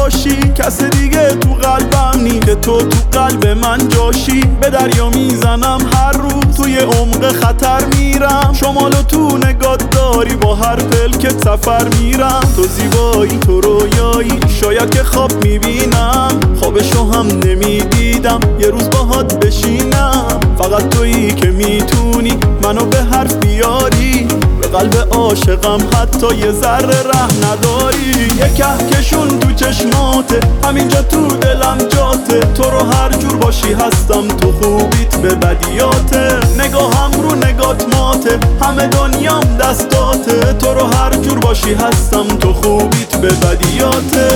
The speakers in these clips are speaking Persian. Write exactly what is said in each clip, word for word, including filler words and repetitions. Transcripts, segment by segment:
باشی، کس دیگه تو قلبم نی که تو تو قلب من جاشی. به دریا میزنم هر روز، توی عمق خطر میرم، شمالو تو نگات داری، با هر پلکت سفر میرم. تو زیبایی تو رویایی، شاید که خواب میبینم، خوابشو هم نمیدیدم یه روز باهات بشینم. فقط تویی که میتونی منو به حرف بیاری، به قلب عاشقم حتی یه ذره ره نداری. یه کهکشون تو چشماته، همینجا تو دلم جاته، تو رو هر جور باشی هستم، تو خوبیت به بدیاته. نگاهم رو نگات ماته، همه دنیام دستاته، تو رو هر جور باشی هستم، تو خوبیت به بدیاته.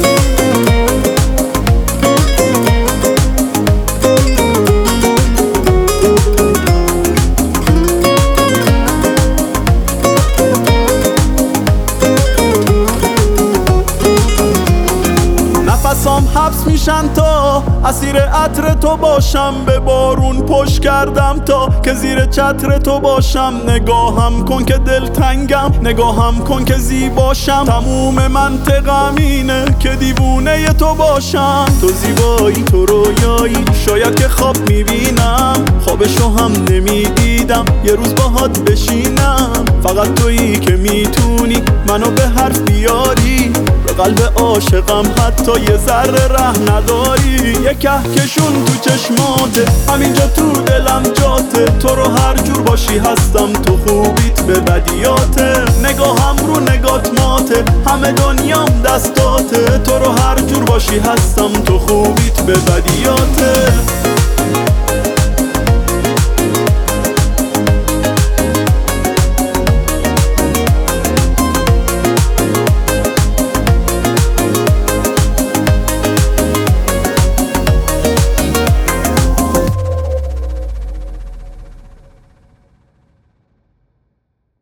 نفسام حبس میشن تا اسیر عطر تو باشم، به بارون پشت کردم تا که زیر چتر تو باشم. نگاهم کن که دلتنگم، نگاهم کن که زیباشم، تموم منطقم اینه که دیوونه تو باشم. تو زیبایی تو رویایی، شاید که خواب میبینم، خوابشو هم نمیدیدم یه روز باهات بشینم. فقط تویی که میتونی منو به حرف بیاری، به قلب عاشقم حتی یه ذره ره نداری. یه کهکشون تو چشماته، همینجا تو دلم جاته، تو رو هر جور باشی هستم، تو خوبیت به بدیاته. نگاهم رو نگات ماته، همه دنیام دستاته، تو رو هر جور باشی هستم، تو خوبیت به بدیاته.